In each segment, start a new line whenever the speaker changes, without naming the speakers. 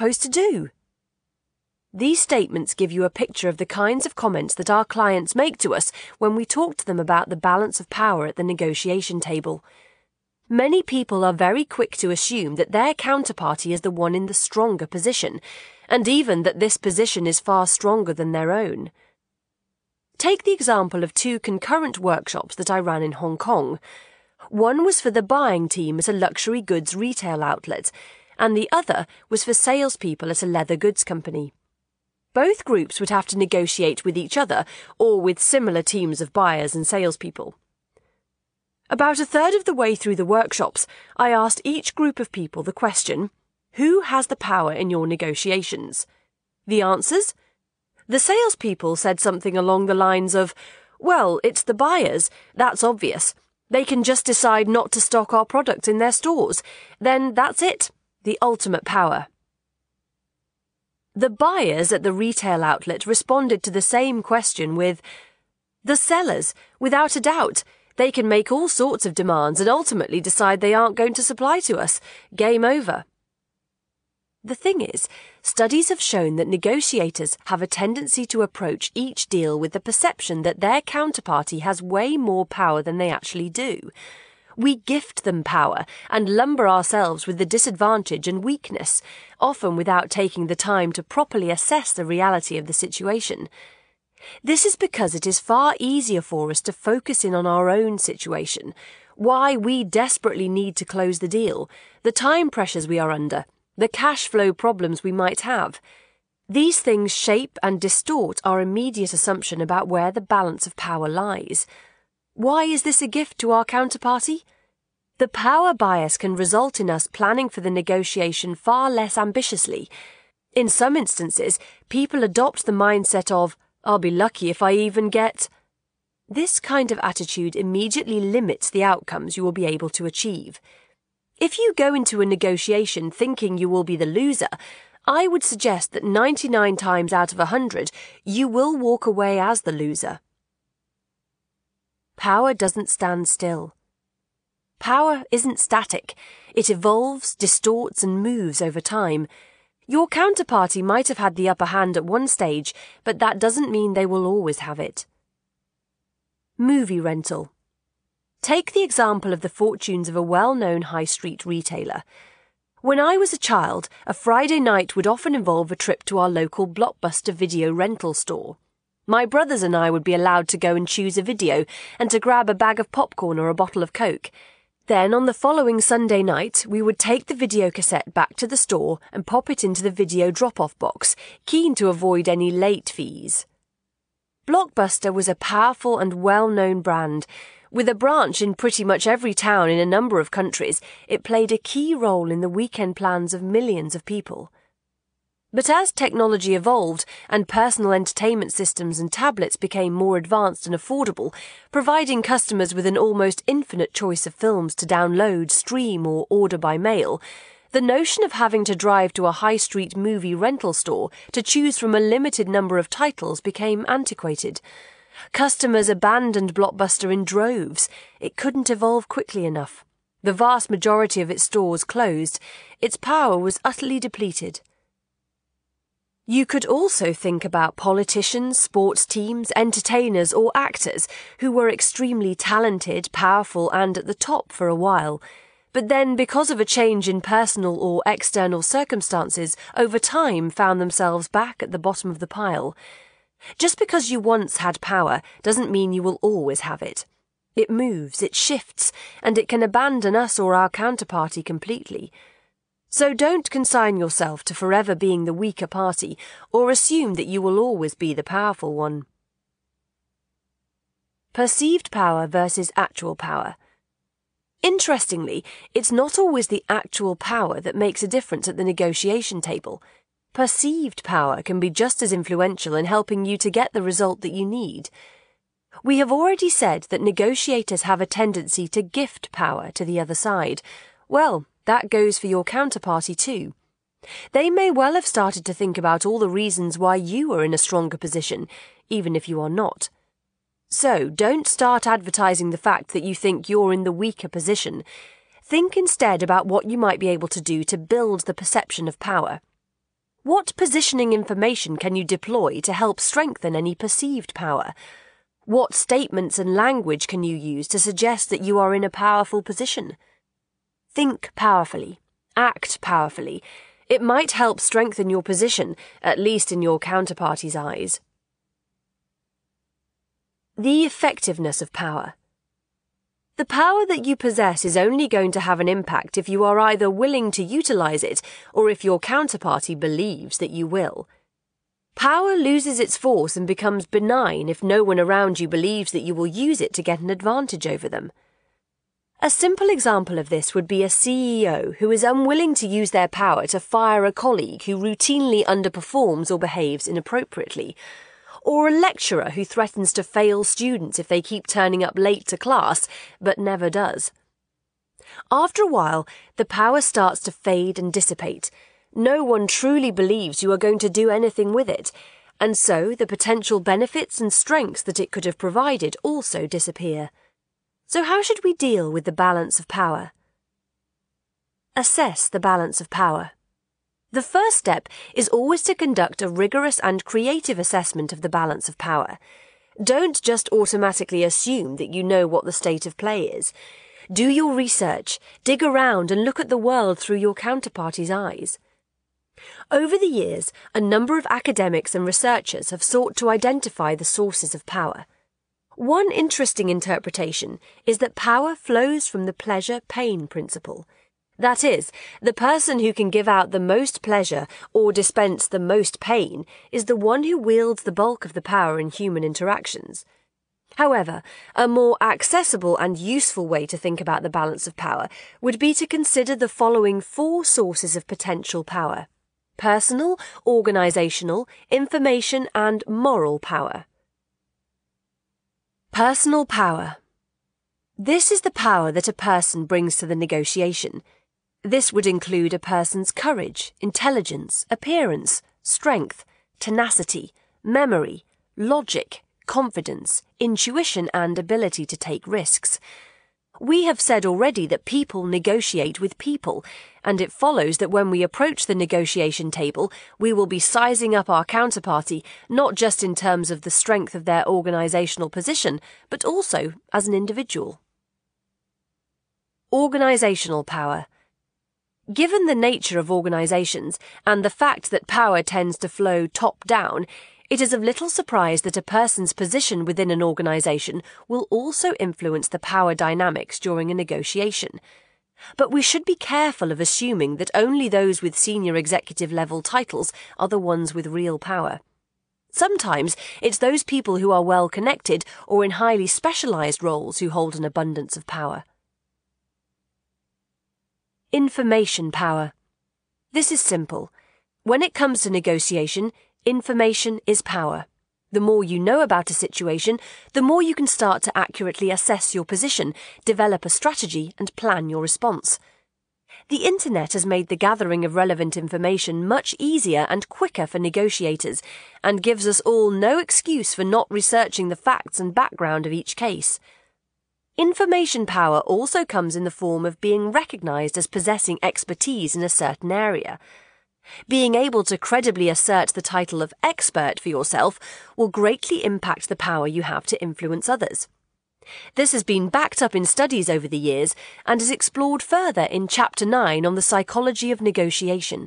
supposed to do? These statements give you a picture of the kinds of comments that our clients make to us when we talk to them about the balance of power at the negotiation table. Many people are very quick to assume that their counterparty is the one in the stronger position, and even that this position is far stronger than their own. Take the example of 2 concurrent workshops that I ran in Hong Kong. One was for the buying team at a luxury goods retail outlet, and the other was for salespeople at a leather goods company. Both groups would have to negotiate with each other or with similar teams of buyers and salespeople. About a third of the way through the workshops, I asked each group of people the question, who has the power in your negotiations? The answers? The salespeople said something along the lines of, well, it's the buyers, that's obvious. They can just decide not to stock our products in their stores. Then that's it, the ultimate power. The buyers at the retail outlet responded to the same question with, the sellers, without a doubt. They can make all sorts of demands and ultimately decide they aren't going to supply to us. Game over. The thing is, studies have shown that negotiators have a tendency to approach each deal with the perception that their counterparty has way more power than they actually do. We gift them power and lumber ourselves with the disadvantage and weakness, often without taking the time to properly assess the reality of the situation. This is because it is far easier for us to focus in on our own situation, why we desperately need to close the deal, the time pressures we are under, the cash flow problems we might have. These things shape and distort our immediate assumption about where the balance of power lies. Why is this a gift to our counterparty? The power bias can result in us planning for the negotiation far less ambitiously. In some instances, people adopt the mindset of, I'll be lucky if I even get... This kind of attitude immediately limits the outcomes you will be able to achieve. If you go into a negotiation thinking you will be the loser, I would suggest that 99 times out of 100 you will walk away as the loser. Power doesn't stand still. Power isn't static. It evolves, distorts, and moves over time. Your counterparty might have had the upper hand at one stage, but that doesn't mean they will always have it. Movie rental. Take the example of the fortunes of a well-known high street retailer. When I was a child, a Friday night would often involve a trip to our local Blockbuster video rental store. My brothers and I would be allowed to go and choose a video and to grab a bag of popcorn or a bottle of Coke. Then, on the following Sunday night, we would take the videocassette back to the store and pop it into the video drop-off box, keen to avoid any late fees. Blockbuster was a powerful and well-known brand. With a branch in pretty much every town in a number of countries, it played a key role in the weekend plans of millions of people. But as technology evolved and personal entertainment systems and tablets became more advanced and affordable, providing customers with an almost infinite choice of films to download, stream, or order by mail, the notion of having to drive to a high street movie rental store to choose from a limited number of titles became antiquated. Customers abandoned Blockbuster in droves. It couldn't evolve quickly enough. The vast majority of its stores closed. Its power was utterly depleted. You could also think about politicians, sports teams, entertainers, or actors who were extremely talented, powerful, and at the top for a while. But then, because of a change in personal or external circumstances, over time found themselves back at the bottom of the pile. Just because you once had power doesn't mean you will always have it. It moves, it shifts, and it can abandon us or our counterparty completely. So don't consign yourself to forever being the weaker party or assume that you will always be the powerful one. Perceived power versus actual power. Interestingly, it's not always the actual power that makes a difference at the negotiation table. Perceived power can be just as influential in helping you to get the result that you need. We have already said that negotiators have a tendency to gift power to the other side. Well, that goes for your counterparty too. They may well have started to think about all the reasons why you are in a stronger position, even if you are not. So don't start advertising the fact that you think you're in the weaker position. Think instead about what you might be able to do to build the perception of power. What positioning information can you deploy to help strengthen any perceived power? What statements and language can you use to suggest that you are in a powerful position? Think powerfully. Act powerfully. It might help strengthen your position, at least in your counterparty's eyes. The effectiveness of power. The power that you possess is only going to have an impact if you are either willing to utilize it or if your counterparty believes that you will. Power loses its force and becomes benign if no one around you believes that you will use it to get an advantage over them. A simple example of this would be a CEO who is unwilling to use their power to fire a colleague who routinely underperforms or behaves inappropriately, or a lecturer who threatens to fail students if they keep turning up late to class, but never does. After a while, the power starts to fade and dissipate. No one truly believes you are going to do anything with it, and so the potential benefits and strengths that it could have provided also disappear. So how should we deal with the balance of power? Assess the balance of power. The first step is always to conduct a rigorous and creative assessment of the balance of power. Don't just automatically assume that you know what the state of play is. Do your research, dig around and look at the world through your counterparty's eyes. Over the years, a number of academics and researchers have sought to identify the sources of power. One interesting interpretation is that power flows from the pleasure-pain principle. That is, the person who can give out the most pleasure or dispense the most pain is the one who wields the bulk of the power in human interactions. However, a more accessible and useful way to think about the balance of power would be to consider the following 4 sources of potential power: personal, organizational, information, and moral power. Personal power. This is the power that a person brings to the negotiation. This would include a person's courage, intelligence, appearance, strength, tenacity, memory, logic, confidence, intuition, and ability to take risks. We have said already that people negotiate with people, and it follows that when we approach the negotiation table, we will be sizing up our counterparty not just in terms of the strength of their organizational position, but also as an individual. Organizational power. Given the nature of organizations and the fact that power tends to flow top-down, it is of little surprise that a person's position within an organization will also influence the power dynamics during a negotiation. But we should be careful of assuming that only those with senior executive-level titles are the ones with real power. Sometimes it's those people who are well-connected or in highly specialized roles who hold an abundance of power. Information power. This is simple. When it comes to negotiation, information is power. The more you know about a situation, the more you can start to accurately assess your position, develop a strategy, and plan your response. The internet has made the gathering of relevant information much easier and quicker for negotiators, and gives us all no excuse for not researching the facts and background of each case. Information power also comes in the form of being recognized as possessing expertise in a certain area. Being able to credibly assert the title of expert for yourself will greatly impact the power you have to influence others. This has been backed up in studies over the years and is explored further in Chapter 9 on the psychology of negotiation.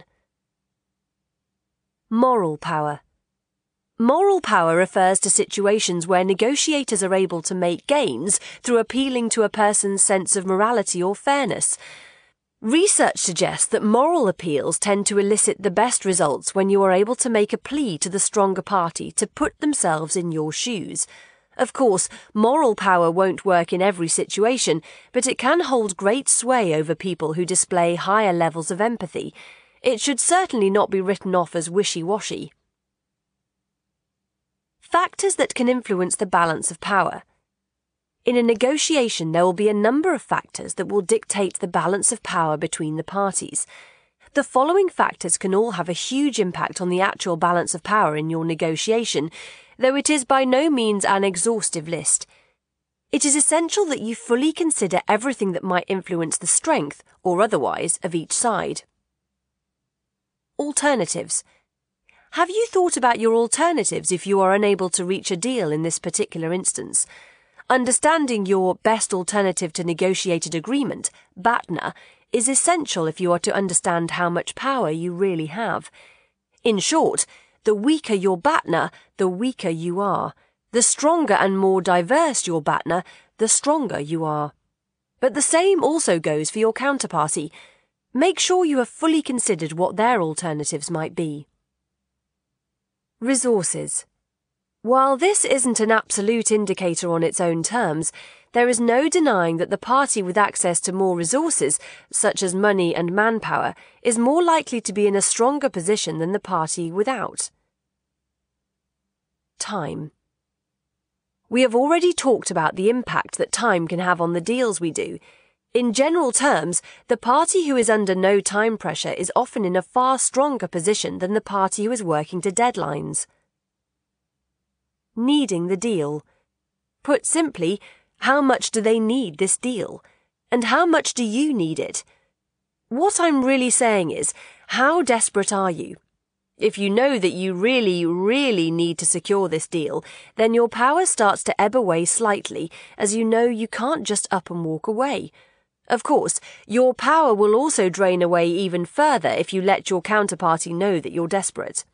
Moral power. Moral power refers to situations where negotiators are able to make gains through appealing to a person's sense of morality or fairness. Research suggests that moral appeals tend to elicit the best results when you are able to make a plea to the stronger party to put themselves in your shoes. Of course, moral power won't work in every situation, but it can hold great sway over people who display higher levels of empathy. It should certainly not be written off as wishy-washy. Factors that can influence the balance of power. In a negotiation, there will be a number of factors that will dictate the balance of power between the parties. The following factors can all have a huge impact on the actual balance of power in your negotiation, though it is by no means an exhaustive list. It is essential that you fully consider everything that might influence the strength, or otherwise, of each side. Alternatives. Have you thought about your alternatives if you are unable to reach a deal in this particular instance? Understanding your best alternative to negotiated agreement, BATNA, is essential if you are to understand how much power you really have. In short, the weaker your BATNA, the weaker you are. The stronger and more diverse your BATNA, the stronger you are. But the same also goes for your counterparty. Make sure you have fully considered what their alternatives might be. Resources. While this isn't an absolute indicator on its own terms, there is no denying that the party with access to more resources, such as money and manpower, is more likely to be in a stronger position than the party without. Time. We have already talked about the impact that time can have on the deals we do. In general terms, the party who is under no time pressure is often in a far stronger position than the party who is working to deadlines. Needing the deal. Put simply, how much do they need this deal? And how much do you need it? What I'm really saying is, how desperate are you? If you know that you really need to secure this deal, then your power starts to ebb away slightly, as you know you can't just up and walk away. Of course, your power will also drain away even further if you let your counterparty know that you're desperate.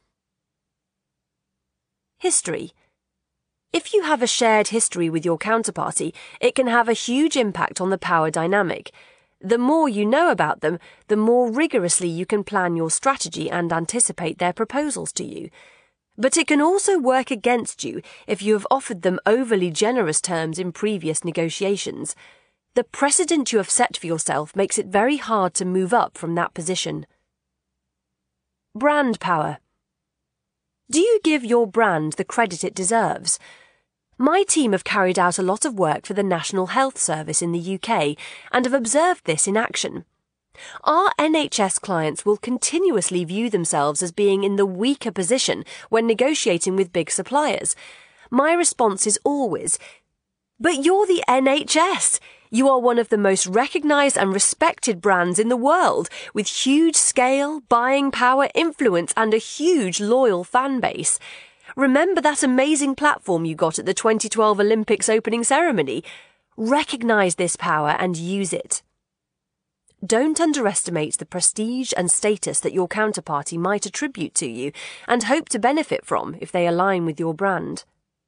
History. If you have a shared history with your counterparty, it can have a huge impact on the power dynamic. The more you know about them, the more rigorously you can plan your strategy and anticipate their proposals to you. But it can also work against you if you have offered them overly generous terms in previous negotiations. The precedent you have set for yourself makes it very hard to move up from that position. Brand power. Do you give your brand the credit it deserves? My team have carried out a lot of work for the National Health Service in the UK and have observed this in action. Our NHS clients will continuously view themselves as being in the weaker position when negotiating with big suppliers. My response is always, "But you're the NHS! You are one of the most recognised and respected brands in the world, with huge scale, buying power, influence and a huge loyal fan base. Remember that amazing platform you got at the 2012 Olympics opening ceremony? Recognise this power and use it." Don't underestimate the prestige and status that your counterparty might attribute to you and hope to benefit from if they align with your brand.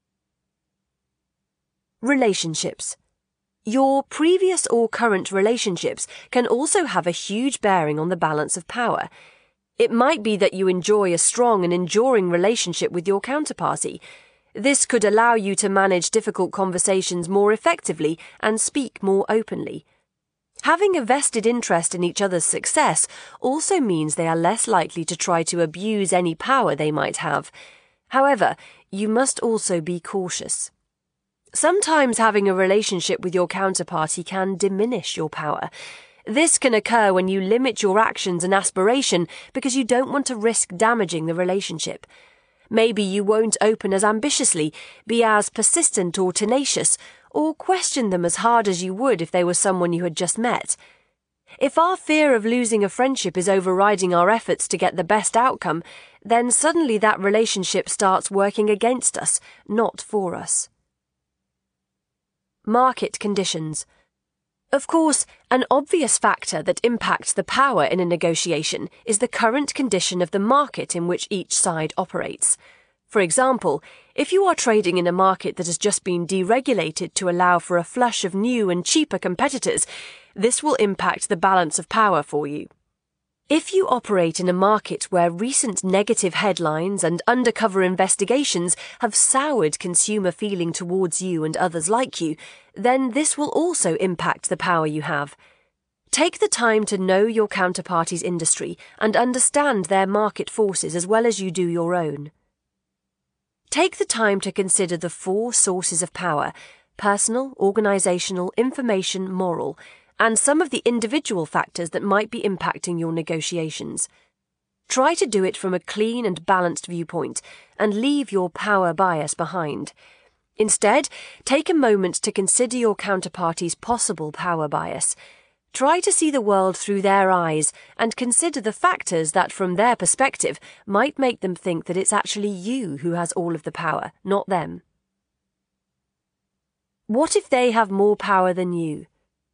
Relationships. Your previous or current relationships can also have a huge bearing on the balance of power. It might be that you enjoy a strong and enduring relationship with your counterparty. This could allow you to manage difficult conversations more effectively and speak more openly. Having a vested interest in each other's success also means they are less likely to try to abuse any power they might have. However, you must also be cautious. Sometimes having a relationship with your counterparty can diminish your power. This can occur when you limit your actions and aspiration because you don't want to risk damaging the relationship. Maybe you won't open as ambitiously, be as persistent or tenacious, or question them as hard as you would if they were someone you had just met. If our fear of losing a friendship is overriding our efforts to get the best outcome, then suddenly that relationship starts working against us, not for us. Market conditions. Of course, an obvious factor that impacts the power in a negotiation is the current condition of the market in which each side operates. For example, if you are trading in a market that has just been deregulated to allow for a flush of new and cheaper competitors, this will impact the balance of power for you. If you operate in a market where recent negative headlines and undercover investigations have soured consumer feeling towards you and others like you, then this will also impact the power you have. Take the time to know your counterparty's industry and understand their market forces as well as you do your own. Take the time to consider the 4 sources of power: personal, organisational, information, moral, and some of the individual factors that might be impacting your negotiations. Try to do it from a clean and balanced viewpoint and leave your power bias behind. Instead, take a moment to consider your counterparty's possible power bias. Try to see the world through their eyes and consider the factors that, from their perspective, might make them think that it's actually you who has all of the power, not them. What if they have more power than you?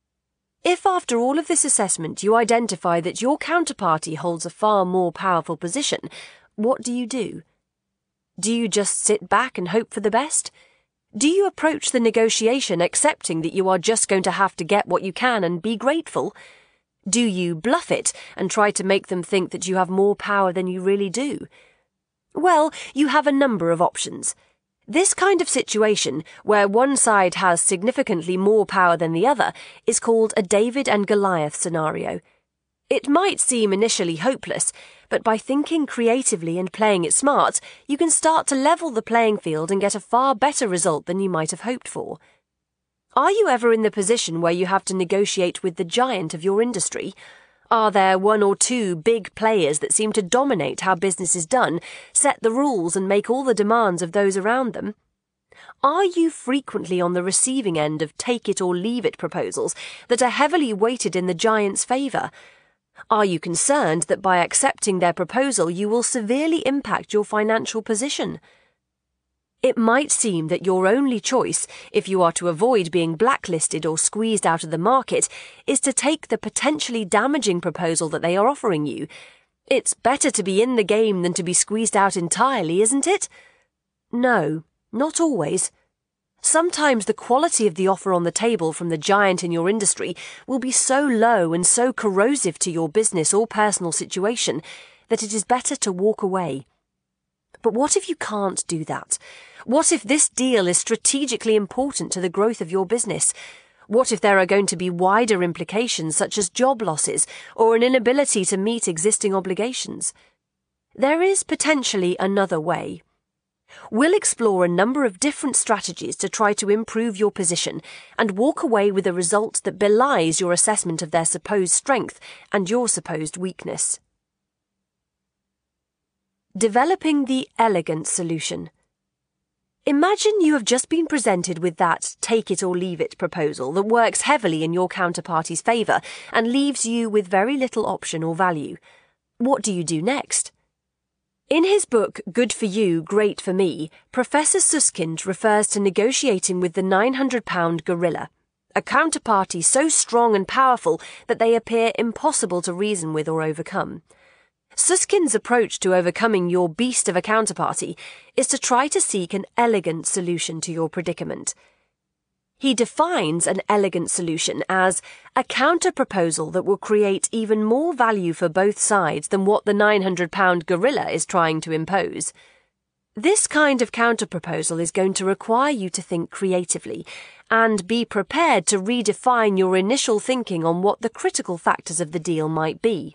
If after all of this assessment you identify that your counterparty holds a far more powerful position, what do you do? Do you just sit back and hope for the best? Do you approach the negotiation accepting that you are just going to have to get what you can and be grateful? Do you bluff it and try to make them think that you have more power than you really do? Well, you have a number of options. This kind of situation, where one side has significantly more power than the other, is called a David and Goliath scenario. It might seem initially hopeless, but by thinking creatively and playing it smart, you can start to level the playing field and get a far better result than you might have hoped for. Are you ever in the position where you have to negotiate with the giant of your industry? Are there one or two big players that seem to dominate how business is done, set the rules and make all the demands of those around them? Are you frequently on the receiving end of take-it-or-leave-it proposals that are heavily weighted in the giant's favour? Are you concerned that by accepting their proposal you will severely impact your financial position? It might seem that your only choice, if you are to avoid being blacklisted or squeezed out of the market, is to take the potentially damaging proposal that they are offering you. It's better to be in the game than to be squeezed out entirely, isn't it? No, not always. Sometimes the quality of the offer on the table from the giant in your industry will be so low and so corrosive to your business or personal situation that it is better to walk away. But what if you can't do that? What if this deal is strategically important to the growth of your business? What if there are going to be wider implications such as job losses or an inability to meet existing obligations? There is potentially another way. We'll explore a number of different strategies to try to improve your position and walk away with a result that belies your assessment of their supposed strength and your supposed weakness. Developing the elegant solution. Imagine you have just been presented with that take-it-or-leave-it proposal that works heavily in your counterparty's favour and leaves you with very little option or value. What do you do next? In his book Good for You, Great for Me, Professor Susskind refers to negotiating with the £900 gorilla, a counterparty so strong and powerful that they appear impossible to reason with or overcome. Susskind's approach to overcoming your beast of a counterparty is to try to seek an elegant solution to your predicament. He defines an elegant solution as a counter-proposal that will create even more value for both sides than what the £900 gorilla is trying to impose. This kind of counter-proposal is going to require you to think creatively and be prepared to redefine your initial thinking on what the critical factors of the deal might be.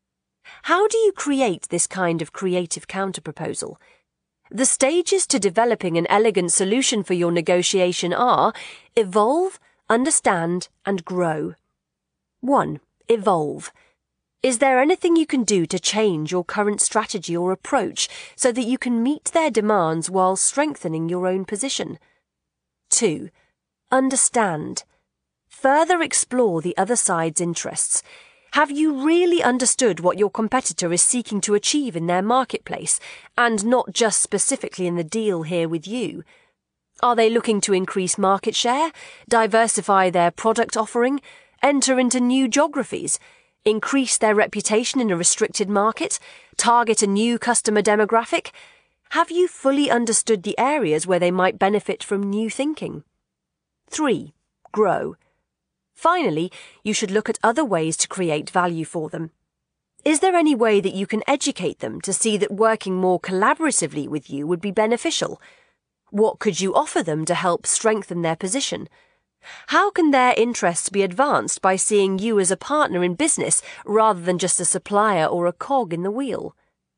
How do you create this kind of creative counterproposal? The stages to developing an elegant solution for your negotiation are evolve, understand, and grow. 1. Evolve. Is there anything you can do to change your current strategy or approach so that you can meet their demands while strengthening your own position? 2. Understand. Further explore the other side's interests. Have you really understood what your competitor is seeking to achieve in their marketplace, and not just specifically in the deal here with you? Are they looking to increase market share, diversify their product offering, enter into new geographies, increase their reputation in a restricted market, target a new customer demographic? Have you fully understood the areas where they might benefit from new thinking? 3. Grow. Finally, you should look at other ways to create value for them. Is there any way that you can educate them to see that working more collaboratively with you would be beneficial? What could you offer them to help strengthen their position? How can their interests be advanced by seeing you as a partner in business rather than just a supplier or a cog in the wheel?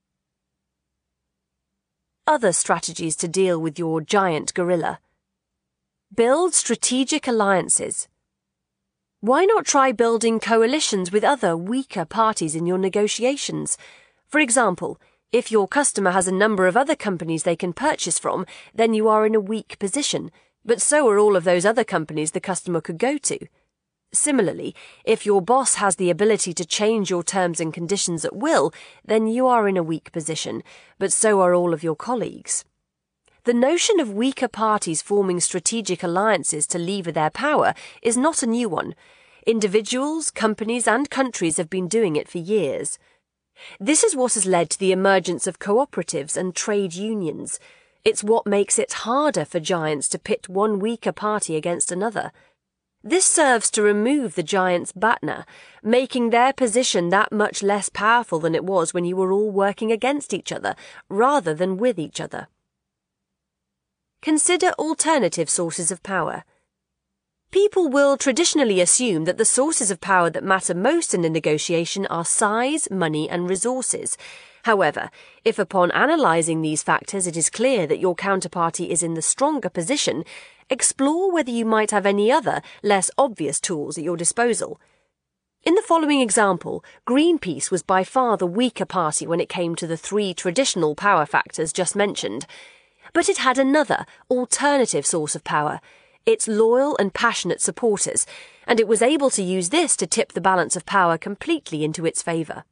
Other strategies to deal with your giant gorilla. Build strategic alliances. Why not try building coalitions with other, weaker parties in your negotiations? For example, if your customer has a number of other companies they can purchase from, then you are in a weak position, but so are all of those other companies the customer could go to. Similarly, if your boss has the ability to change your terms and conditions at will, then you are in a weak position, but so are all of your colleagues. The notion of weaker parties forming strategic alliances to lever their power is not a new one. Individuals, companies, and countries have been doing it for years. This is what has led to the emergence of cooperatives and trade unions. It's what makes it harder for giants to pit one weaker party against another. This serves to remove the giant's BATNA, making their position that much less powerful than it was when you were all working against each other, rather than with each other. Consider alternative sources of power. People will traditionally assume that the sources of power that matter most in a negotiation are size, money, and resources. However, if upon analysing these factors it is clear that your counterparty is in the stronger position, explore whether you might have any other, less obvious tools at your disposal. In the following example, Greenpeace was by far the weaker party when it came to the three traditional power factors just mentioned. But it had another, alternative source of power, its loyal and passionate supporters, and it was able to use this to tip the balance of power completely into its favour.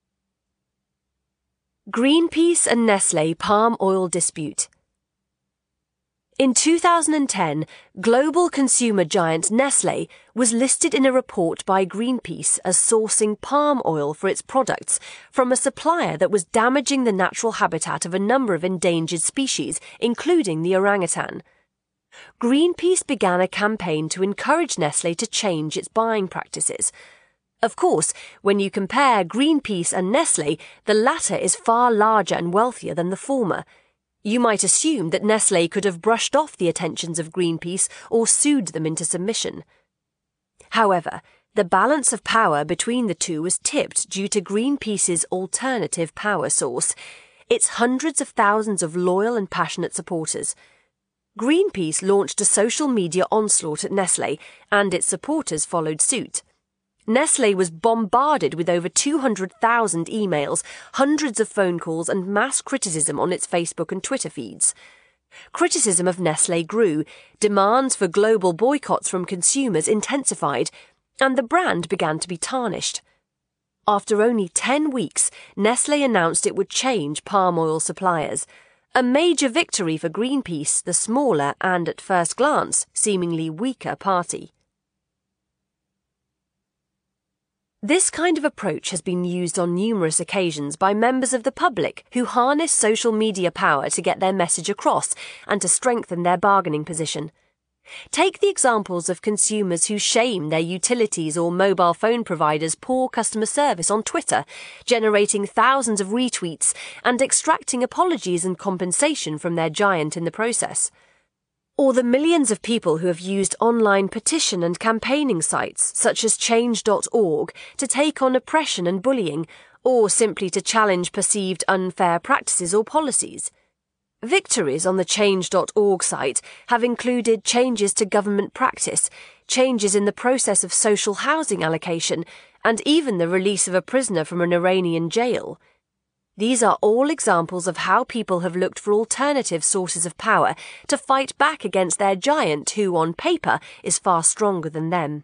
Greenpeace and Nestlé palm oil dispute. In 2010, global consumer giant Nestlé was listed in a report by Greenpeace as sourcing palm oil for its products from a supplier that was damaging the natural habitat of a number of endangered species, including the orangutan. Greenpeace began a campaign to encourage Nestlé to change its buying practices. Of course, when you compare Greenpeace and Nestlé, the latter is far larger and wealthier than the former. You might assume that Nestlé could have brushed off the attentions of Greenpeace or sued them into submission. However, the balance of power between the two was tipped due to Greenpeace's alternative power source, its hundreds of thousands of loyal and passionate supporters. Greenpeace launched a social media onslaught at Nestlé, and its supporters followed suit. Nestlé was bombarded with over 200,000 emails, hundreds of phone calls, and mass criticism on its Facebook and Twitter feeds. Criticism of Nestlé grew, demands for global boycotts from consumers intensified, and the brand began to be tarnished. After only 10 weeks, Nestlé announced it would change palm oil suppliers. A major victory for Greenpeace, the smaller and, at first glance, seemingly weaker party. This kind of approach has been used on numerous occasions by members of the public who harness social media power to get their message across and to strengthen their bargaining position. Take the examples of consumers who shame their utilities or mobile phone providers' poor customer service on Twitter, generating thousands of retweets and extracting apologies and compensation from their giant in the process. Or the millions of people who have used online petition and campaigning sites such as Change.org to take on oppression and bullying, or simply to challenge perceived unfair practices or policies. Victories on the Change.org site have included changes to government practice, changes in the process of social housing allocation, and even the release of a prisoner from an Iranian jail. These are all examples of how people have looked for alternative sources of power to fight back against their giant who, on paper, is far stronger than them.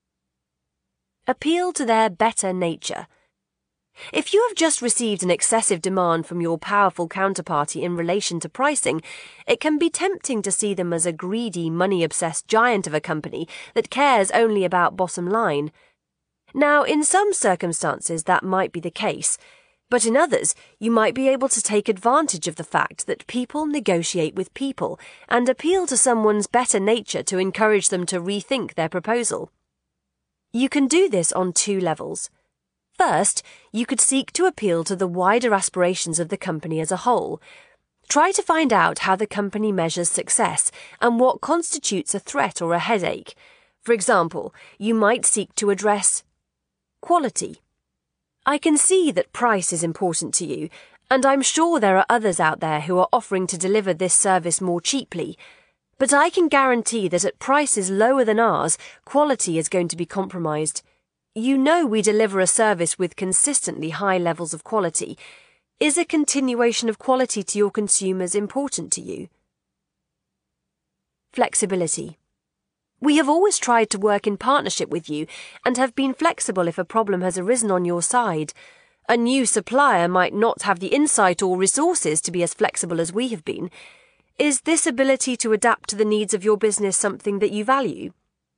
Appeal to their better nature. If you have just received an excessive demand from your powerful counterparty in relation to pricing, it can be tempting to see them as a greedy, money-obsessed giant of a company that cares only about bottom line. Now, in some circumstances that might be the case, but in others, you might be able to take advantage of the fact that people negotiate with people and appeal to someone's better nature to encourage them to rethink their proposal. You can do this on two levels. First, you could seek to appeal to the wider aspirations of the company as a whole. Try to find out how the company measures success and what constitutes a threat or a headache. For example, you might seek to address quality. I can see that price is important to you, and I'm sure there are others out there who are offering to deliver this service more cheaply. But I can guarantee that at prices lower than ours, quality is going to be compromised. You know we deliver a service with consistently high levels of quality. Is a continuation of quality to your consumers important to you? Flexibility. We have always tried to work in partnership with you and have been flexible if a problem has arisen on your side. A new supplier might not have the insight or resources to be as flexible as we have been. Is this ability to adapt to the needs of your business something that you value?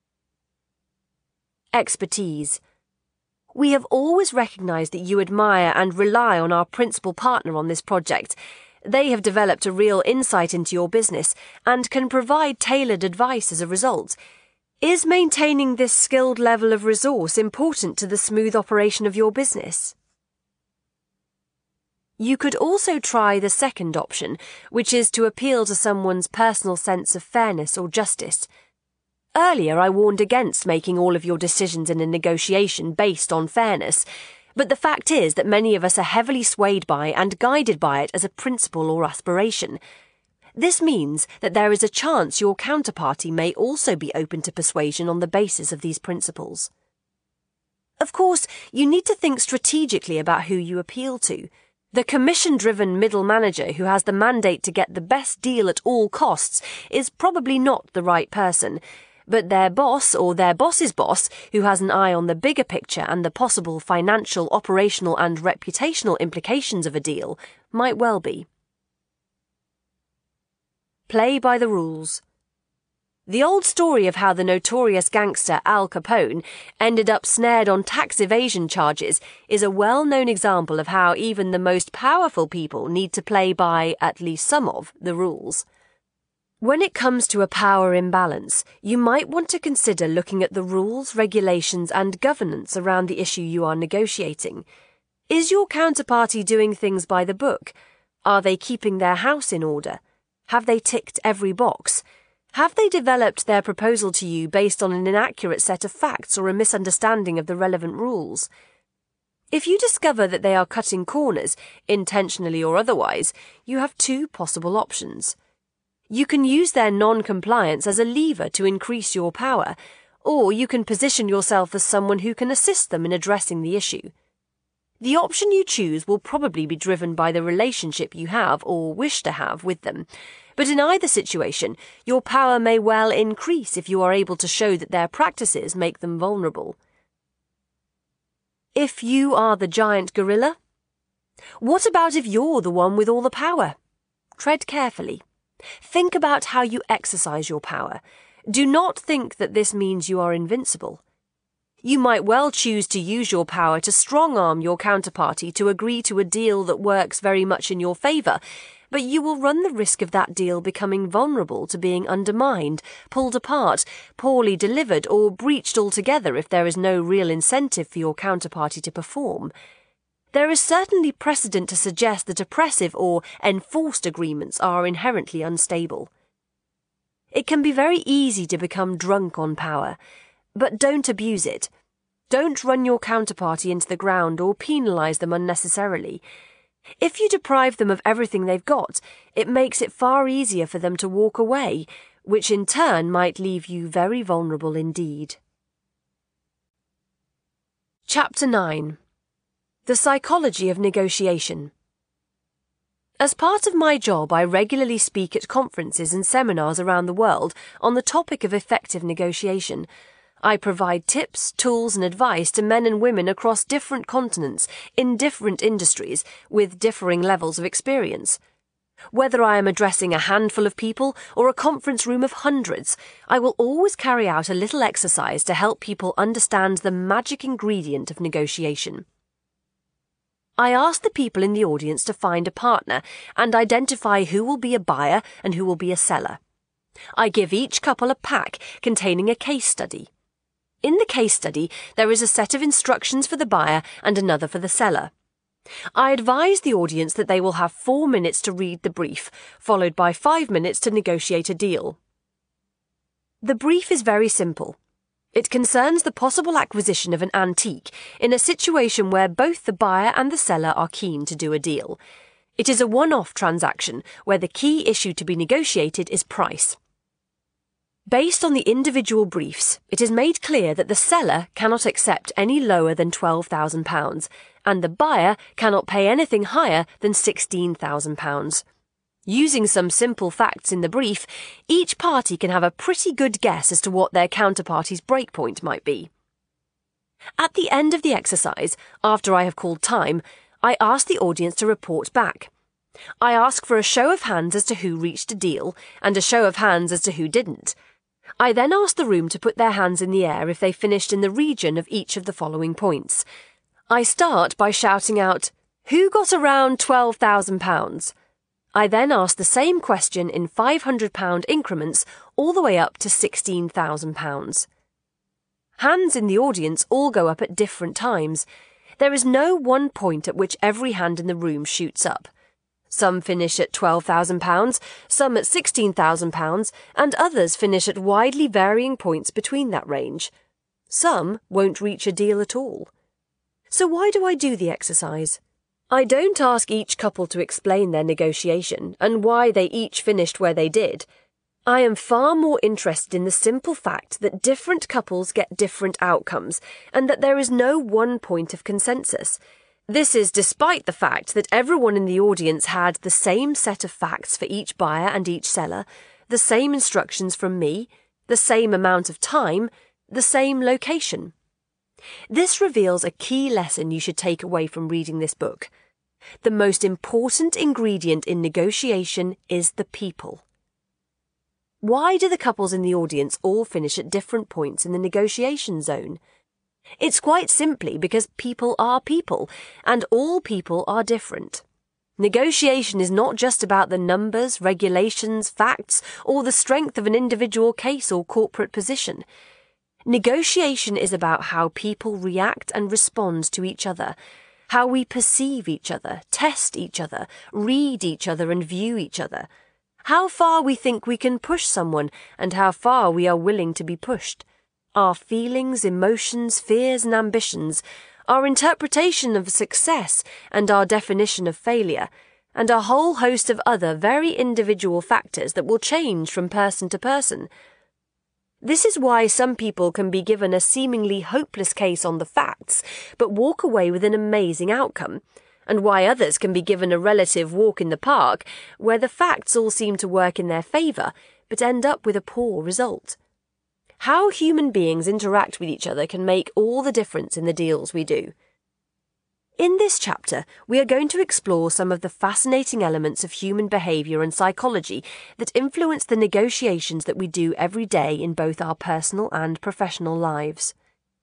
Expertise. We have always recognised that you admire and rely on our principal partner on this project. They have developed a real insight into your business and can provide tailored advice as a result. Is maintaining this skilled level of resource important to the smooth operation of your business? You could also try the second option, which is to appeal to someone's personal sense of fairness or justice. Earlier, I warned against making all of your decisions in a negotiation based on fairness, but the fact is that many of us are heavily swayed by and guided by it as a principle or aspiration. This means that there is a chance your counterparty may also be open to persuasion on the basis of these principles. Of course, you need to think strategically about who you appeal to. The commission-driven middle manager who has the mandate to get the best deal at all costs is probably not the right person, but their boss or their boss's boss, who has an eye on the bigger picture and the possible financial, operational and reputational implications of a deal, might well be. Play by the rules. The old story of how the notorious gangster Al Capone ended up snared on tax evasion charges is a well-known example of how even the most powerful people need to play by at least some of the rules. When it comes to a power imbalance, you might want to consider looking at the rules, regulations and governance around the issue you are negotiating. Is your counterparty doing things by the book? Are they keeping their house in order? Have they ticked every box? Have they developed their proposal to you based on an inaccurate set of facts or a misunderstanding of the relevant rules? If you discover that they are cutting corners, intentionally or otherwise, you have two possible options. You can use their non-compliance as a lever to increase your power, or you can position yourself as someone who can assist them in addressing the issue. The option you choose will probably be driven by the relationship you have or wish to have with them, but in either situation, your power may well increase if you are able to show that their practices make them vulnerable. If you are the giant gorilla? What about if you're the one with all the power? Tread carefully. Think about how you exercise your power. Do not think that this means you are invincible. You might well choose to use your power to strong-arm your counterparty to agree to a deal that works very much in your favour, but you will run the risk of that deal becoming vulnerable to being undermined, pulled apart, poorly delivered, or breached altogether if there is no real incentive for your counterparty to perform. There is certainly precedent to suggest that oppressive or enforced agreements are inherently unstable. It can be very easy to become drunk on power, but don't abuse it. Don't run your counterparty into the ground or penalise them unnecessarily. If you deprive them of everything they've got, it makes it far easier for them to walk away, which in turn might leave you very vulnerable indeed. Chapter 9. The Psychology of Negotiation. As part of my job, I regularly speak at conferences and seminars around the world on the topic of effective negotiation. I provide tips, tools and advice to men and women across different continents, in different industries, with differing levels of experience. Whether I am addressing a handful of people or a conference room of hundreds, I will always carry out a little exercise to help people understand the magic ingredient of negotiation. I ask the people in the audience to find a partner and identify who will be a buyer and who will be a seller. I give each couple a pack containing a case study. In the case study, there is a set of instructions for the buyer and another for the seller. I advise the audience that they will have 4 minutes to read the brief, followed by 5 minutes to negotiate a deal. The brief is very simple. It concerns the possible acquisition of an antique in a situation where both the buyer and the seller are keen to do a deal. It is a one-off transaction where the key issue to be negotiated is price. Based on the individual briefs, it is made clear that the seller cannot accept any lower than £12,000 and the buyer cannot pay anything higher than £16,000. Using some simple facts in the brief, each party can have a pretty good guess as to what their counterparty's breakpoint might be. At the end of the exercise, after I have called time, I ask the audience to report back. I ask for a show of hands as to who reached a deal, and a show of hands as to who didn't. I then ask the room to put their hands in the air if they finished in the region of each of the following points. I start by shouting out, "Who got around £12,000? I then ask the same question in £500 increments all the way up to £16,000. Hands in the audience all go up at different times. There is no one point at which every hand in the room shoots up. Some finish at £12,000, some at £16,000, and others finish at widely varying points between that range. Some won't reach a deal at all. So why do I do the exercise? I don't ask each couple to explain their negotiation and why they each finished where they did. I am far more interested in the simple fact that different couples get different outcomes and that there is no one point of consensus. This is despite the fact that everyone in the audience had the same set of facts for each buyer and each seller, the same instructions from me, the same amount of time, the same location. This reveals a key lesson you should take away from reading this book. The most important ingredient in negotiation is the people. Why do the couples in the audience all finish at different points in the negotiation zone? It's quite simply because people are people, and all people are different. Negotiation is not just about the numbers, regulations, facts, or the strength of an individual case or corporate position. Negotiation is about how people react and respond to each other, how we perceive each other, test each other, read each other and view each other, how far we think we can push someone and how far we are willing to be pushed, our feelings, emotions, fears and ambitions, our interpretation of success and our definition of failure, and a whole host of other very individual factors that will change from person to person. This is why some people can be given a seemingly hopeless case on the facts, but walk away with an amazing outcome, and why others can be given a relative walk in the park, where the facts all seem to work in their favour, but end up with a poor result. How human beings interact with each other can make all the difference in the deals we do. In this chapter, we are going to explore some of the fascinating elements of human behaviour and psychology that influence the negotiations that we do every day in both our personal and professional lives.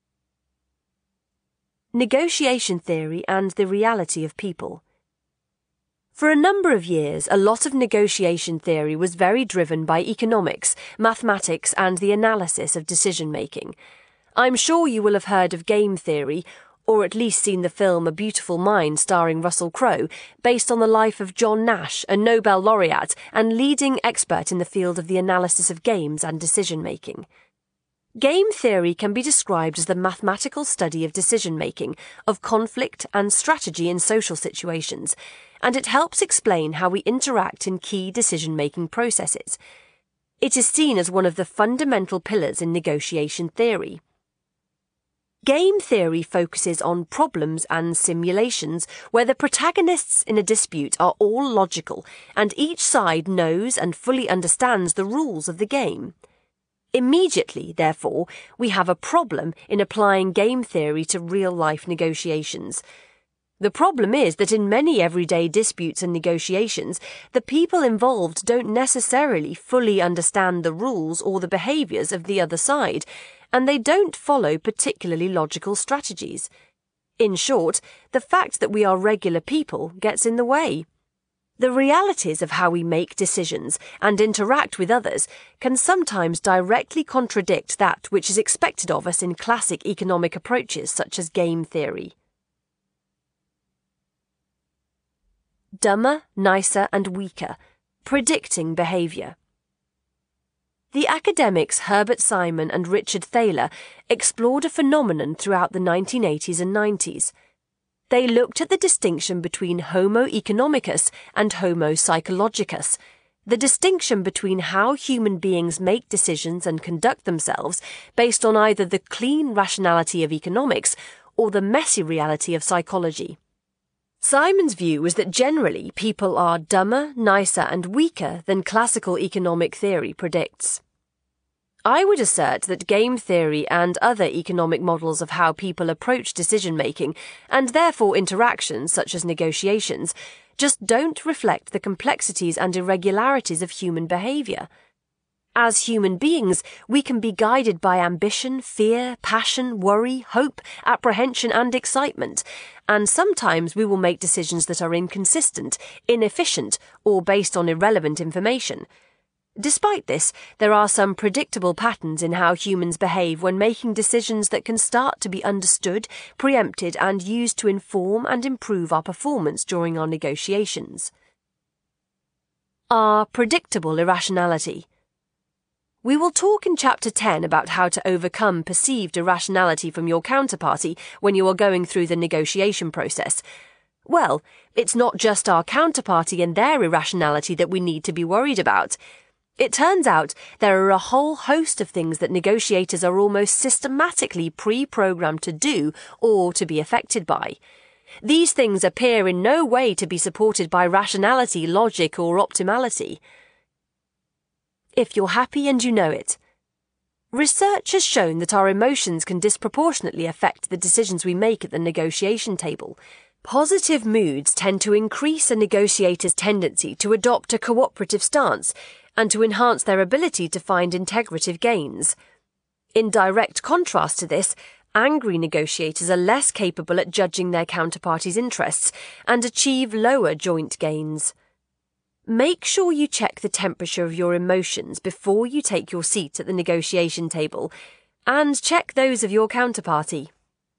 Negotiation theory and the reality of people. For a number of years, a lot of negotiation theory was very driven by economics, mathematics, and the analysis of decision-making. I'm sure you will have heard of game theory, or at least seen the film A Beautiful Mind starring Russell Crowe, based on the life of John Nash, a Nobel laureate and leading expert in the field of the analysis of games and decision-making. Game theory can be described as the mathematical study of decision-making, of conflict and strategy in social situations, and it helps explain how we interact in key decision-making processes. It is seen as one of the fundamental pillars in negotiation theory. Game theory focuses on problems and simulations where the protagonists in a dispute are all logical and each side knows and fully understands the rules of the game. Immediately, therefore, we have a problem in applying game theory to real-life negotiations. The problem is that in many everyday disputes and negotiations, the people involved don't necessarily fully understand the rules or the behaviours of the other side, and they don't follow particularly logical strategies. In short, the fact that we are regular people gets in the way. The realities of how we make decisions and interact with others can sometimes directly contradict that which is expected of us in classic economic approaches such as game theory. Dumber, nicer and weaker. Predicting behaviour. The academics Herbert Simon and Richard Thaler explored a phenomenon throughout the 1980s and 90s. They looked at the distinction between Homo economicus and Homo psychologicus, the distinction between how human beings make decisions and conduct themselves based on either the clean rationality of economics or the messy reality of psychology. Simon's view was that generally people are dumber, nicer, and weaker than classical economic theory predicts. I would assert that game theory and other economic models of how people approach decision-making, and therefore interactions such as negotiations, just don't reflect the complexities and irregularities of human behaviour. As human beings, we can be guided by ambition, fear, passion, worry, hope, apprehension, and excitement, and sometimes we will make decisions that are inconsistent, inefficient, or based on irrelevant information. Despite this, there are some predictable patterns in how humans behave when making decisions that can start to be understood, preempted, and used to inform and improve our performance during our negotiations. Our predictable irrationality. We will talk in Chapter 10 about how to overcome perceived irrationality from your counterparty when you are going through the negotiation process. Well, it's not just our counterparty and their irrationality that we need to be worried about. It turns out there are a whole host of things that negotiators are almost systematically pre-programmed to do or to be affected by. These things appear in no way to be supported by rationality, logic, or optimality. If you're happy and you know it. Research has shown that our emotions can disproportionately affect the decisions we make at the negotiation table. Positive moods tend to increase a negotiator's tendency to adopt a cooperative stance and to enhance their ability to find integrative gains. In direct contrast to this, angry negotiators are less capable at judging their counterparty's interests and achieve lower joint gains. Make sure you check the temperature of your emotions before you take your seat at the negotiation table, and check those of your counterparty.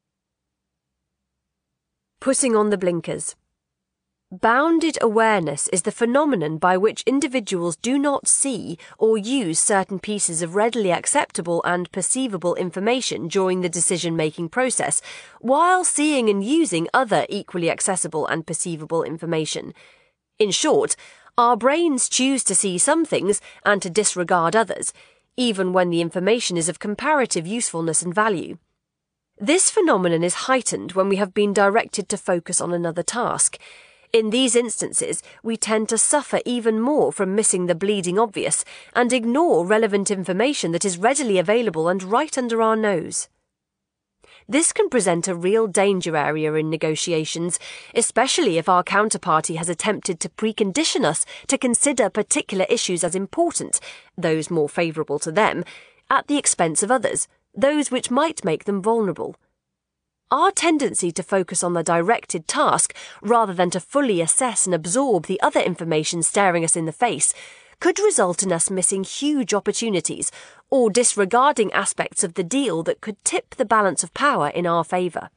Putting on the blinkers. Bounded awareness is the phenomenon by which individuals do not see or use certain pieces of readily acceptable and perceivable information during the decision-making process, while seeing and using other equally accessible and perceivable information. In short, our brains choose to see some things and to disregard others, even when the information is of comparative usefulness and value. This phenomenon is heightened when we have been directed to focus on another task. In these instances, we tend to suffer even more from missing the bleeding obvious and ignore relevant information that is readily available and right under our nose. This can present a real danger area in negotiations, especially if our counterparty has attempted to precondition us to consider particular issues as important, those more favourable to them, at the expense of others, those which might make them vulnerable. Our tendency to focus on the directed task, rather than to fully assess and absorb the other information staring us in the face, could result in us missing huge opportunities or disregarding aspects of the deal that could tip the balance of power in our favour.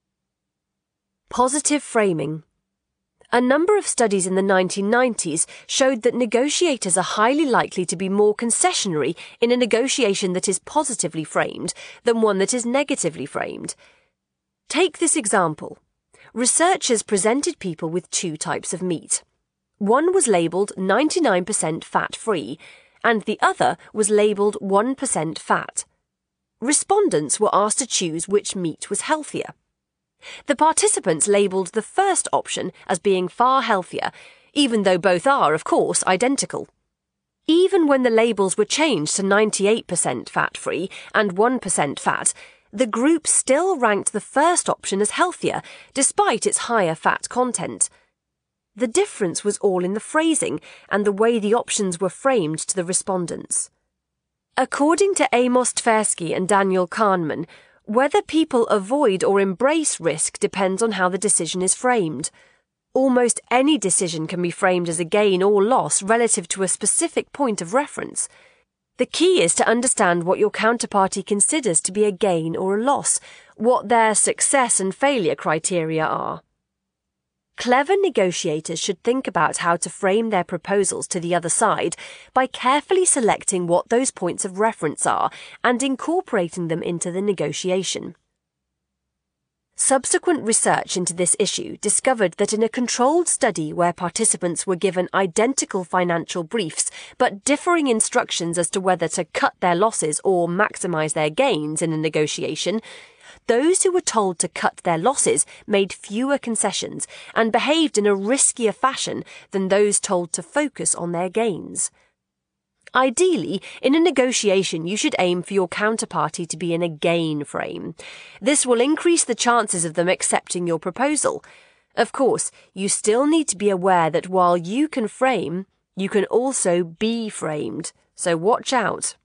Positive framing. A number of studies in the 1990s showed that negotiators are highly likely to be more concessionary in a negotiation that is positively framed than one that is negatively framed. Take this example. Researchers presented people with two types of meat. One was labelled 99% fat-free, and the other was labelled 1% fat. Respondents were asked to choose which meat was healthier. The participants labelled the first option as being far healthier, even though both are, of course, identical. Even when the labels were changed to 98% fat-free and 1% fat, the group still ranked the first option as healthier, despite its higher fat content. The difference was all in the phrasing and the way the options were framed to the respondents. According to Amos Tversky and Daniel Kahneman, whether people avoid or embrace risk depends on how the decision is framed. Almost any decision can be framed as a gain or loss relative to a specific point of reference. The key is to understand what your counterparty considers to be a gain or a loss, what their success and failure criteria are. Clever negotiators should think about how to frame their proposals to the other side by carefully selecting what those points of reference are and incorporating them into the negotiation. Subsequent research into this issue discovered that in a controlled study where participants were given identical financial briefs but differing instructions as to whether to cut their losses or maximize their gains in a negotiation, Those who were told to cut their losses made fewer concessions and behaved in a riskier fashion than those told to focus on their gains. Ideally, in a negotiation, you should aim for your counterparty to be in a gain frame. This will increase the chances of them accepting your proposal. Of course, you still need to be aware that while you can frame, you can also be framed, so watch out.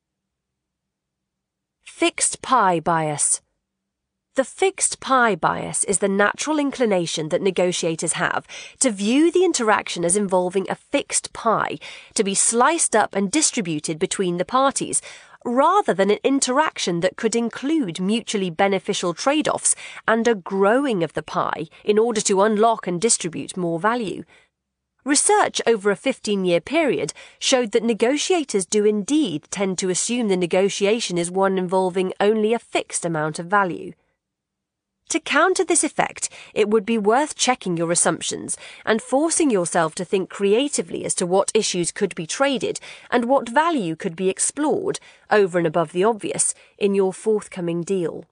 Fixed pie bias. The fixed pie bias is the natural inclination that negotiators have to view the interaction as involving a fixed pie to be sliced up and distributed between the parties, rather than an interaction that could include mutually beneficial trade-offs and a growing of the pie in order to unlock and distribute more value. Research over a 15-year period showed that negotiators do indeed tend to assume the negotiation is one involving only a fixed amount of value. To counter this effect, it would be worth checking your assumptions and forcing yourself to think creatively as to what issues could be traded and what value could be explored, over and above the obvious, in your forthcoming deal.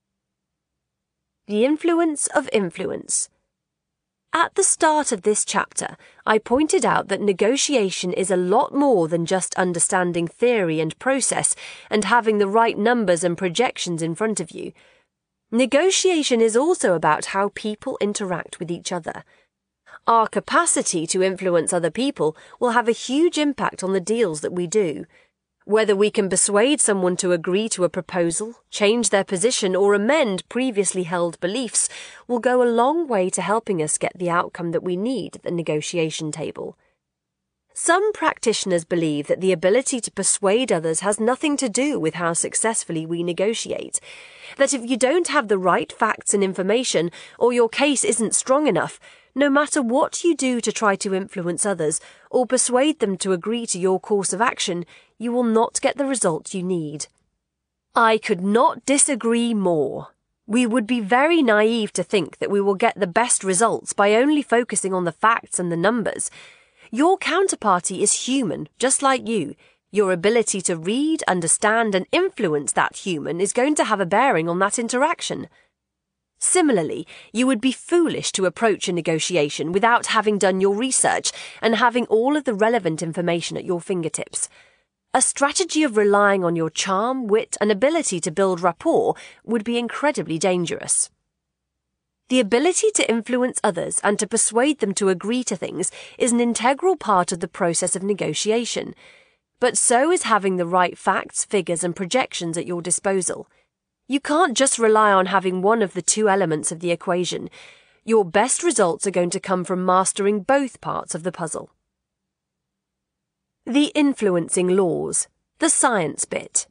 The influence of influence. At the start of this chapter, I pointed out that negotiation is a lot more than just understanding theory and process and having the right numbers and projections in front of you. Negotiation is also about how people interact with each other. Our capacity to influence other people will have a huge impact on the deals that we do. Whether we can persuade someone to agree to a proposal, change their position, or amend previously held beliefs will go a long way to helping us get the outcome that we need at the negotiation table. Some practitioners believe that the ability to persuade others has nothing to do with how successfully we negotiate, that if you don't have the right facts and information, or your case isn't strong enough, no matter what you do to try to influence others or persuade them to agree to your course of action, you will not get the results you need. I could not disagree more. We would be very naive to think that we will get the best results by only focusing on the facts and the numbers. Your counterparty is human, just like you. Your ability to read, understand, and influence that human is going to have a bearing on that interaction. Similarly, you would be foolish to approach a negotiation without having done your research and having all of the relevant information at your fingertips. A strategy of relying on your charm, wit, and ability to build rapport would be incredibly dangerous. The ability to influence others and to persuade them to agree to things is an integral part of the process of negotiation, but so is having the right facts, figures, and projections at your disposal. You can't just rely on having one of the two elements of the equation. Your best results are going to come from mastering both parts of the puzzle. The influencing laws, the science bit.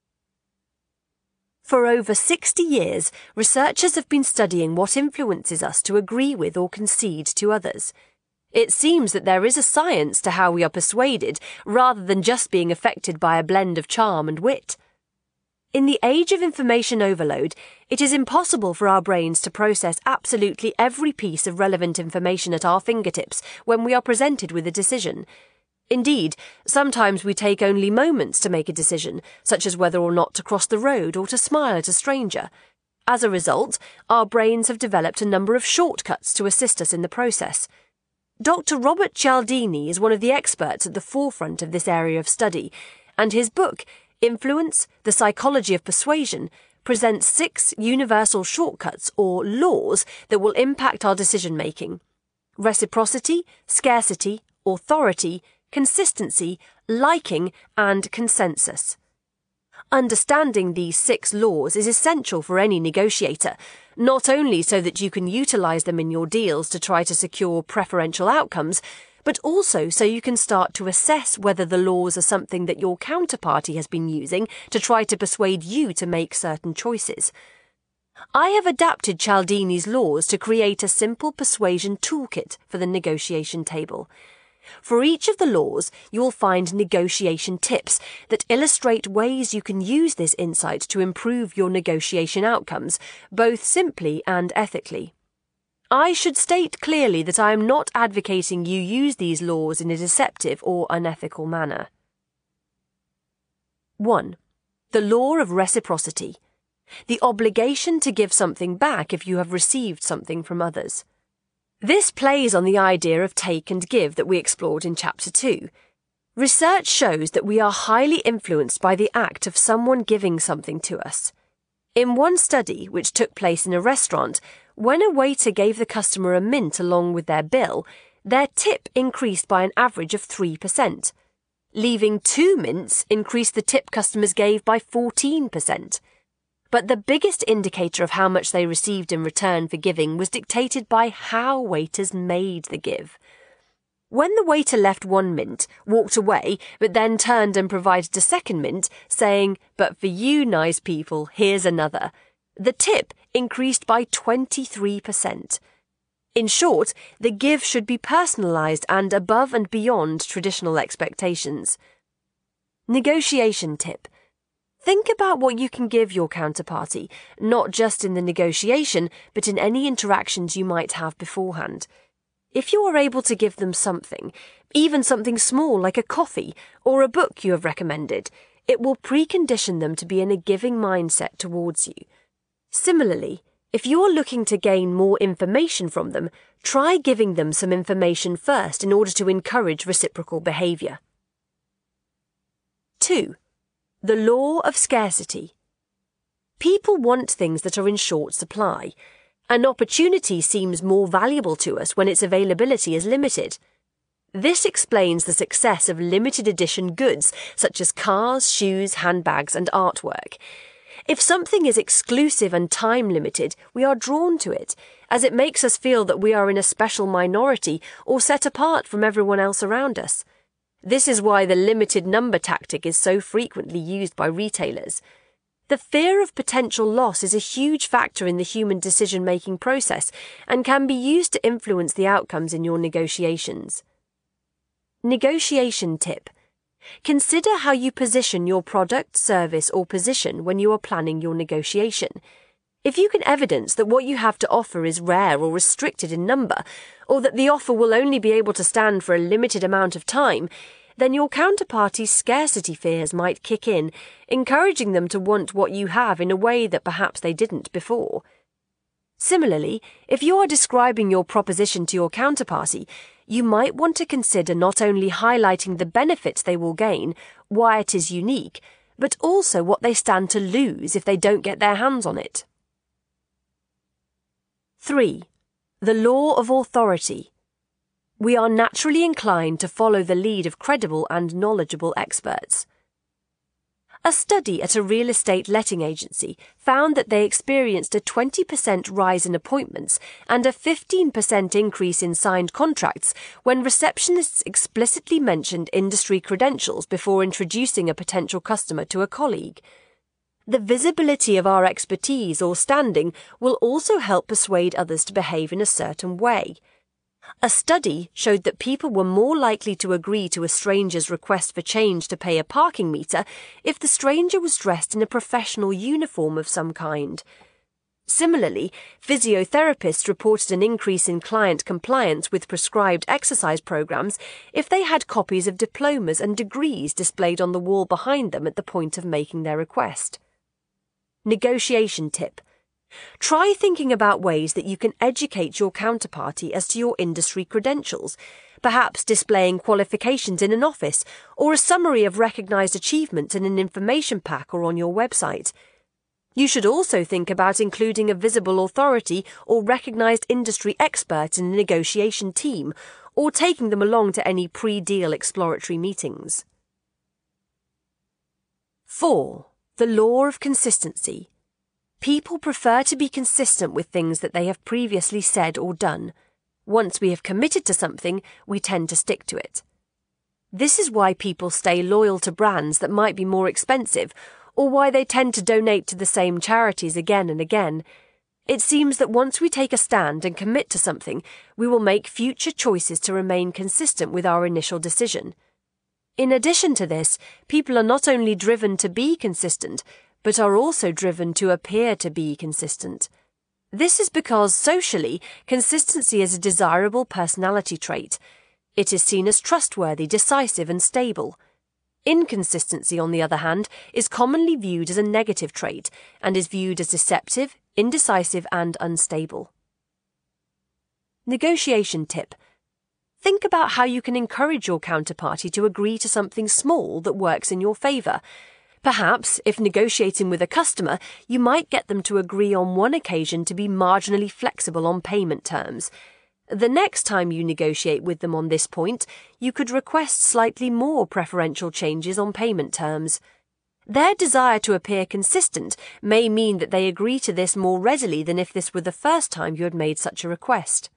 For over 60 years, researchers have been studying what influences us to agree with or concede to others. It seems that there is a science to how we are persuaded, rather than just being affected by a blend of charm and wit. In the age of information overload, it is impossible for our brains to process absolutely every piece of relevant information at our fingertips when we are presented with a decision. Indeed, sometimes we take only moments to make a decision, such as whether or not to cross the road or to smile at a stranger. As a result, our brains have developed a number of shortcuts to assist us in the process. Dr. Robert Cialdini is one of the experts at the forefront of this area of study, and his book, Influence, the Psychology of Persuasion, presents 6 universal shortcuts or laws that will impact our decision-making: reciprocity, scarcity, authority, consistency, liking, and consensus. Understanding these 6 laws is essential for any negotiator, not only so that you can utilize them in your deals to try to secure preferential outcomes, but also so you can start to assess whether the laws are something that your counterparty has been using to try to persuade you to make certain choices. I have adapted Cialdini's laws to create a simple persuasion toolkit for the negotiation table. For each of the laws, you will find negotiation tips that illustrate ways you can use this insight to improve your negotiation outcomes, both simply and ethically. I should state clearly that I am not advocating you use these laws in a deceptive or unethical manner. 1. The law of reciprocity. the obligation to give something back if you have received something from others. This plays on the idea of take and give that we explored in Chapter 2. Research shows that we are highly influenced by the act of someone giving something to us. In one study, which took place in a restaurant, when a waiter gave the customer a mint along with their bill, their tip increased by an average of 3%. Leaving 2 mints increased the tip customers gave by 14%. But the biggest indicator of how much they received in return for giving was dictated by how waiters made the give. When the waiter left 1 mint, walked away, but then turned and provided a second mint, saying, "But for you nice people, here's another," the tip increased by 23%. In short, the give should be personalised and above and beyond traditional expectations. Negotiation tip. Think about what you can give your counterparty, not just in the negotiation, but in any interactions you might have beforehand. If you are able to give them something, even something small like a coffee or a book you have recommended, it will precondition them to be in a giving mindset towards you. Similarly, if you are looking to gain more information from them, try giving them some information first in order to encourage reciprocal behaviour. 2. The law of scarcity. People want things that are in short supply. An opportunity seems more valuable to us when its availability is limited. This explains the success of limited edition goods such as cars, shoes, handbags, and artwork. If something is exclusive and time-limited, we are drawn to it, as it makes us feel that we are in a special minority or set apart from everyone else around us. This is why the limited number tactic is so frequently used by retailers. The fear of potential loss is a huge factor in the human decision-making process and can be used to influence the outcomes in your negotiations. Negotiation tip. Consider how you position your product, service, or position when you are planning your negotiation. If you can evidence that what you have to offer is rare or restricted in number, or that the offer will only be able to stand for a limited amount of time, then your counterparty's scarcity fears might kick in, encouraging them to want what you have in a way that perhaps they didn't before. Similarly, if you are describing your proposition to your counterparty, you might want to consider not only highlighting the benefits they will gain, why it is unique, but also what they stand to lose if they don't get their hands on it. 3. The law of authority. We are naturally inclined to follow the lead of credible and knowledgeable experts. A study at a real estate letting agency found that they experienced a 20% rise in appointments and a 15% increase in signed contracts when receptionists explicitly mentioned industry credentials before introducing a potential customer to a colleague. The visibility of our expertise or standing will also help persuade others to behave in a certain way. A study showed that people were more likely to agree to a stranger's request for change to pay a parking meter if the stranger was dressed in a professional uniform of some kind. Similarly, physiotherapists reported an increase in client compliance with prescribed exercise programs if they had copies of diplomas and degrees displayed on the wall behind them at the point of making their request. Negotiation tip. Try thinking about ways that you can educate your counterparty as to your industry credentials, perhaps displaying qualifications in an office or a summary of recognised achievements in an information pack or on your website. You should also think about including a visible authority or recognised industry expert in the negotiation team, or taking them along to any pre-deal exploratory meetings. 4. The law of consistency. People prefer to be consistent with things that they have previously said or done. Once we have committed to something, we tend to stick to it. This is why people stay loyal to brands that might be more expensive, or why they tend to donate to the same charities again and again. It seems that once we take a stand and commit to something, we will make future choices to remain consistent with our initial decision. In addition to this, people are not only driven to be consistent, but are also driven to appear to be consistent. This is because, socially, consistency is a desirable personality trait. It is seen as trustworthy, decisive, and stable. Inconsistency, on the other hand, is commonly viewed as a negative trait and is viewed as deceptive, indecisive, and unstable. Negotiation tip. Think about how you can encourage your counterparty to agree to something small that works in your favour. Perhaps, if negotiating with a customer, you might get them to agree on one occasion to be marginally flexible on payment terms. The next time you negotiate with them on this point, you could request slightly more preferential changes on payment terms. Their desire to appear consistent may mean that they agree to this more readily than if this were the first time you had made such a request.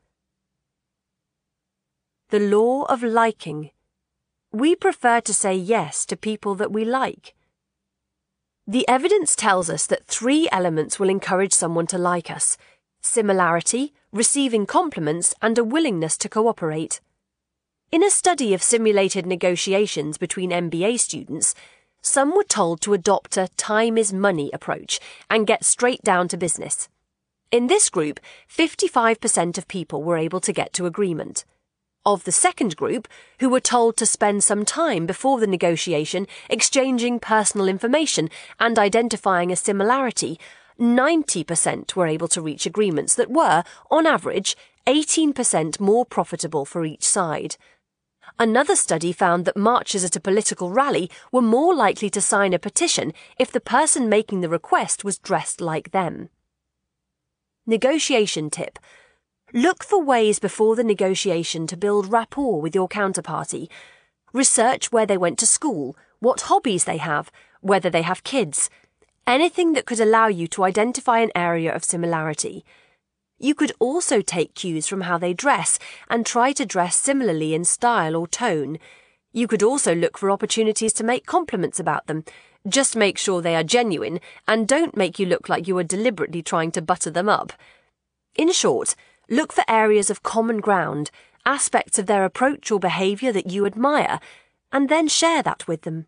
The law of liking. We prefer to say yes to people that we like. The evidence tells us that 3 elements will encourage someone to like us: similarity, receiving compliments, and a willingness to cooperate. In a study of simulated negotiations between MBA students, some were told to adopt a time is money approach and get straight down to business. In this group, 55% of people were able to get to agreement. Of the second group, who were told to spend some time before the negotiation exchanging personal information and identifying a similarity, 90% were able to reach agreements that were, on average, 18% more profitable for each side. Another study found that marchers at a political rally were more likely to sign a petition if the person making the request was dressed like them. Negotiation tip. Look for ways before the negotiation to build rapport with your counterparty. Research where they went to school, what hobbies they have, whether they have kids. Anything that could allow you to identify an area of similarity. You could also take cues from how they dress and try to dress similarly in style or tone. You could also look for opportunities to make compliments about them. Just make sure they are genuine and don't make you look like you are deliberately trying to butter them up. In short, look for areas of common ground, aspects of their approach or behaviour that you admire, and then share that with them.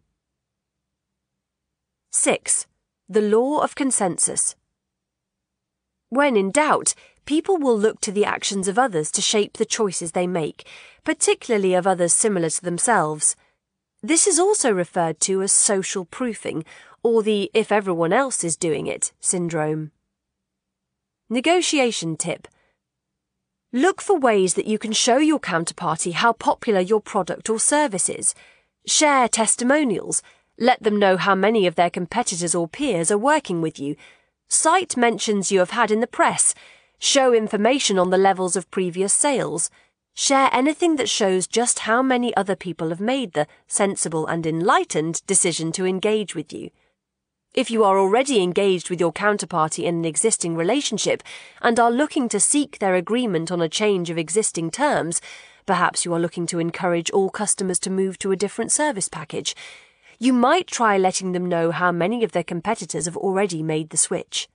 6. The law of consensus. When in doubt, people will look to the actions of others to shape the choices they make, particularly of others similar to themselves. This is also referred to as social proofing, or the if everyone else is doing it syndrome. Negotiation tip. Look for ways that you can show your counterparty how popular your product or service is. Share testimonials. Let them know how many of their competitors or peers are working with you. Cite mentions you have had in the press. Show information on the levels of previous sales. Share anything that shows just how many other people have made the sensible and enlightened decision to engage with you. If you are already engaged with your counterparty in an existing relationship and are looking to seek their agreement on a change of existing terms, perhaps you are looking to encourage all customers to move to a different service package, you might try letting them know how many of their competitors have already made the switch.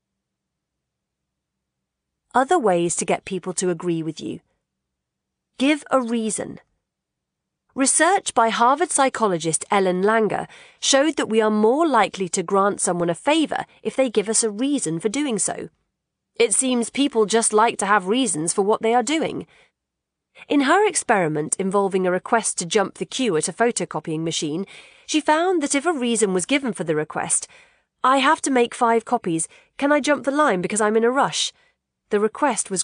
Other ways to get people to agree with you. Give a reason. Research by Harvard psychologist Ellen Langer showed that we are more likely to grant someone a favour if they give us a reason for doing so. It seems people just like to have reasons for what they are doing. In her experiment involving a request to jump the queue at a photocopying machine, she found that if a reason was given for the request, "I have to make 5 copies, can I jump the line because I'm in a rush?" the request was